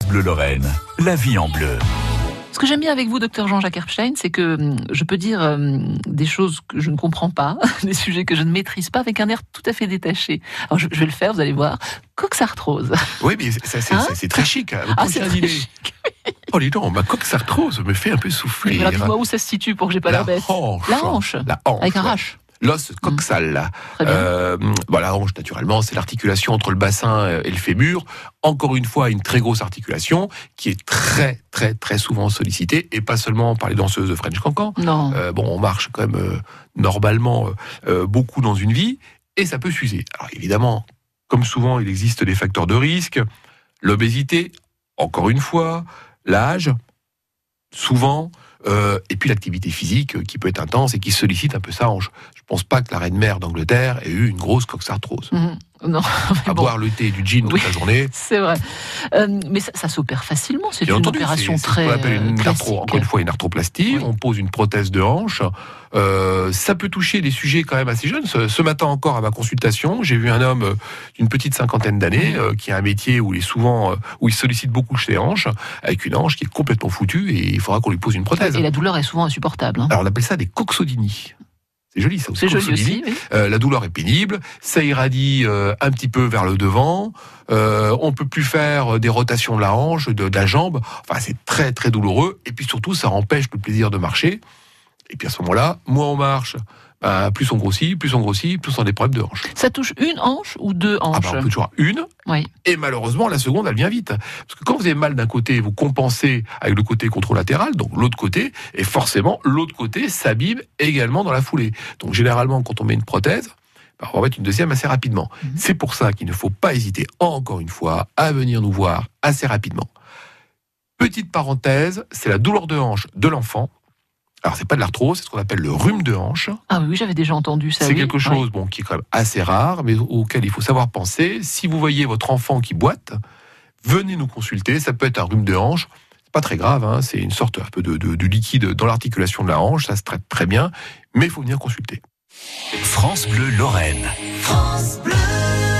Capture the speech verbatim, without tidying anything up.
Bleu Lorraine, la vie en bleu. Ce que j'aime bien avec vous, docteur Jean-Jacques Erpstein, c'est que je peux dire euh, des choses que je ne comprends pas, des sujets que je ne maîtrise pas, avec un air tout à fait détaché. Alors je, je vais le faire, vous allez voir. Coxarthrose. Oui, mais ça, c'est, Hein c'est, c'est très chic. Hein. Ah, c'est très dîner. chic. Oh, dis donc, ma coxarthrose me fait un peu souffrir. Alors dites-moi où ça se situe pour que j'ai pas la l'air bête. hanche. La hanche. La hanche. Avec un H. L'os coxal. Très bien. Euh, bon, la hanche, naturellement, c'est l'articulation entre le bassin et le fémur. Encore une fois, une très grosse articulation qui est très, très, très souvent sollicitée, et pas seulement par les danseuses de French Cancan. Non. Euh, bon, on marche quand même euh, normalement euh, beaucoup dans une vie, et ça peut s'user. Alors évidemment, comme souvent, il existe des facteurs de risque. L'obésité, encore une fois, l'âge, souvent, euh, et puis l'activité physique euh, qui peut être intense et qui sollicite un peu sa hanche. Je pense pas que la reine-mère d'Angleterre ait eu une grosse coxarthrose. Mmh. Non. À Bon. boire le thé et du gin toute Oui. la journée. C'est vrai. Euh, mais ça, ça s'opère facilement. C'est Bien une entendu, opération c'est, c'est très ce qu'on appelle une classique. arthro, encore une fois une arthroplastie. Oui. On pose une prothèse de hanche. Euh, ça peut toucher des sujets quand même assez jeunes. Ce, ce matin encore à ma consultation, j'ai vu un homme euh, d'une petite cinquantaine d'années euh, qui a un métier où il est souvent, euh, où il sollicite beaucoup ses hanches, avec une hanche qui est complètement foutue, et il faudra qu'on lui pose une prothèse. Et la douleur est souvent insupportable. Hein. Alors on appelle ça des coxodynies. C'est joli ça. C'est joli coxodynie. aussi. Oui. Euh, la douleur est pénible, ça irradie euh, un petit peu vers le devant, euh, on peut plus faire des rotations de la hanche, de, de la jambe, enfin c'est très très douloureux, et puis surtout ça empêche le plaisir de marcher, et puis à ce moment-là, moins on marche, bah, plus on grossit, plus on grossit, plus on a des problèmes de hanche. Ça touche une hanche ou deux hanches? Ah bah, on peut toujours une, Oui. et malheureusement la seconde elle vient vite, parce que quand vous avez mal d'un côté, vous compensez avec le côté contralatéral, donc l'autre côté, et forcément l'autre côté s'abîme également dans la foulée. Donc généralement quand on met une prothèse, bah, on va mettre une deuxième assez rapidement. Mmh. C'est pour ça qu'il ne faut pas hésiter, encore une fois, à venir nous voir assez rapidement. Petite parenthèse, c'est la douleur de hanche de l'enfant. Alors c'est pas de l'arthrose, c'est ce qu'on appelle le rhume de hanche. Ah oui, j'avais déjà entendu ça. C'est oui. quelque chose oui. bon, qui est quand même assez rare, mais auquel il faut savoir penser. Si vous voyez votre enfant qui boite, venez nous consulter. Ça peut être un rhume de hanche. C'est pas très grave, hein, c'est une sorte un peu de, de, de liquide dans l'articulation de la hanche. Ça se traite très bien, mais il faut venir consulter. France Bleu Lorraine. France Bleu.